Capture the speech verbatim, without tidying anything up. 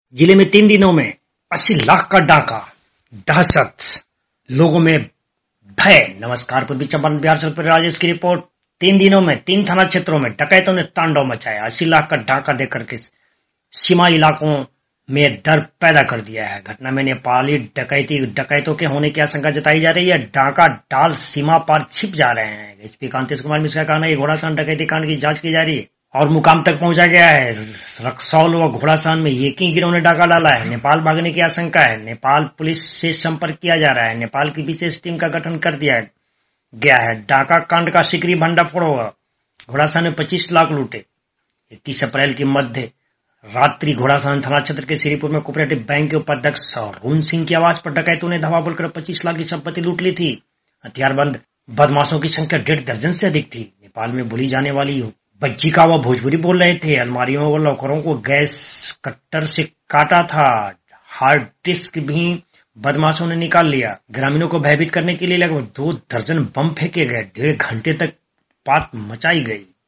जिले में तीन दिनों में अस्सी लाख का डाका, दहशत, लोगों में भय। नमस्कार, पूर्वी चंपारण बिहार से राजेश की रिपोर्ट। तीन दिनों में तीन थाना क्षेत्रों में डकैतों ने तांडव मचाया। अस्सी लाख का डाका देकर के सीमा इलाकों में डर पैदा कर दिया है। घटना में नेपाली डकैती डकैतों के होने की आशंका जताई जा रही है। डाका डाल सीमा पार छिप जा रहे हैं। एसपी कांतेश कुमार मिश्रा का कहना है घोड़ासान डकैती कांड की जांच की जा रही है और मुकाम तक पहुंचा गया है। रक्सौल व घोड़ासान में एक ही गिरोह ने डाका डाला है। नेपाल भागने की आशंका है। नेपाल पुलिस से संपर्क किया जा रहा है। नेपाल की विशेष टीम का गठन कर दिया गया है। डाका कांड का सिकरी भंडाफोड़ होगा। घोड़ासान में पच्चीस लाख लूटे। इक्कीस अप्रैल की मध्य रात्रि घोड़ासान थाना क्षेत्र के श्रीपुर में कोऑपरेटिव बैंक के उपाध्यक्ष अरुण सिंह की आवाज पर डकैतों ने धावा बोलकर पच्चीस लाख की संपत्ति लूट ली थी। हथियारबंद बदमाशों की संख्या डेढ़ दर्जन से अधिक थी। नेपाल में बोली जाने वाली बच्ची का वह भोजपुरी बोल रहे थे। अलमारियों व लॉकरों को गैस कट्टर से काटा था। हार्ड डिस्क भी बदमाशों ने निकाल लिया। ग्रामीणों को भयभीत करने के लिए लगभग दो दर्जन बम फेंके गए। डेढ़ घंटे तक बात मचाई गई।